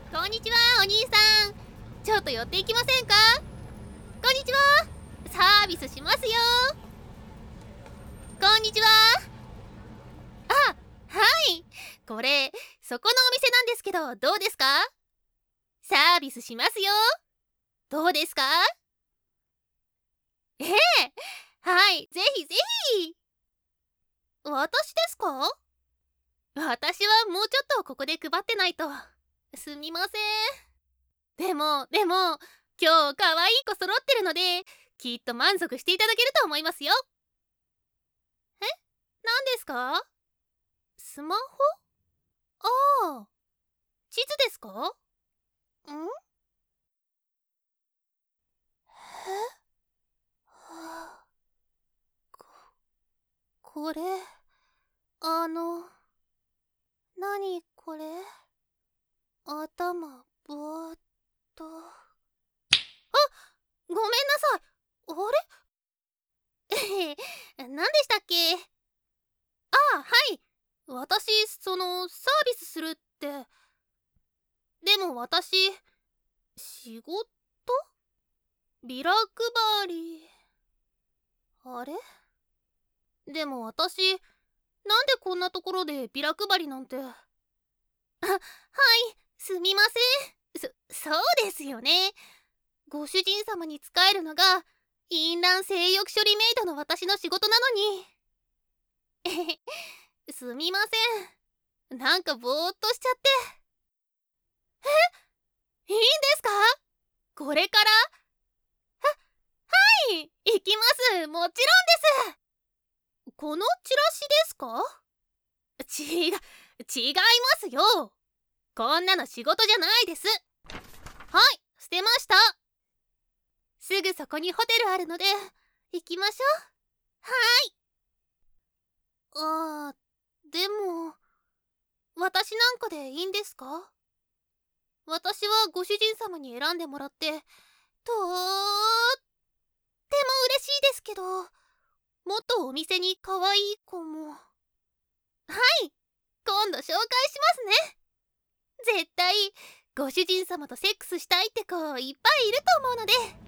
こんにちは、お兄さん。ちょっと寄っていきませんか？こんにちは。サービスしますよ。こんにちは。あ、はい。これ、そこのお店なんですけど、どうですか？サービスしますよ。どうですか？ええ、はい、ぜひぜひ。私ですか？私はもうちょっとここで配ってないと。すみません。でも、今日可愛い子揃ってるので、きっと満足していただけると思いますよ。え、何ですか？スマホ？ああ、地図ですか？はあ、ここれ、あの、何これ？頭、ぼーっと。ごめんなさい。あれ何でしたっけ？はい。私、サービスするって。でも私、仕事？ビラ配り。あれ？でも私、なんでこんなところでビラ配りなんて。はい、すみません。そうですよね。ご主人様に仕えるのが、淫乱性欲処理メイドの私の仕事なのに。すみません。なんかぼーっとしちゃって。いいんですか？これから？はい、行きます。もちろんです。このチラシですか？違いますよ。こんなの仕事じゃないです。はい、捨てました。すぐそこにホテルあるので、行きましょう。でも、私なんかでいいんですか？私はご主人様に選んでもらって、とっても嬉しいですけど、もっとお店に可愛い子も。はい、今度紹介しますね。絶対、ご主人様とセックスしたいって子いっぱいいると思うので。